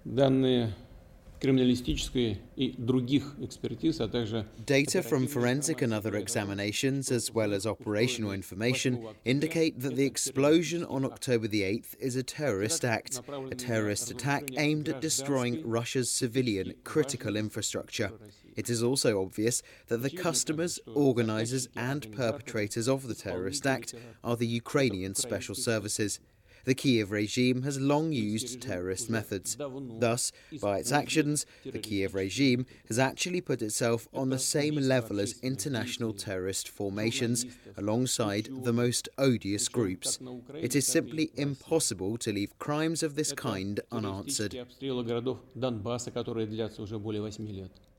Данные криминалистической и других экспертиз, а также Data from forensic and other examinations, as well as operational information, indicate that the explosion on October the 8th is a terrorist act, a terrorist attack aimed at destroying Russia's civilian critical infrastructure. It is also obvious that the customers, organisers and perpetrators of the terrorist act are the Ukrainian special services. The Kiev regime has long used terrorist methods. Thus, by its actions, the Kiev regime has actually put itself on the same level as international terrorist formations, alongside the most odious groups. It is simply impossible to leave crimes of this kind unanswered. обстрелы городов Донбасса, которые длятся уже более 8 лет.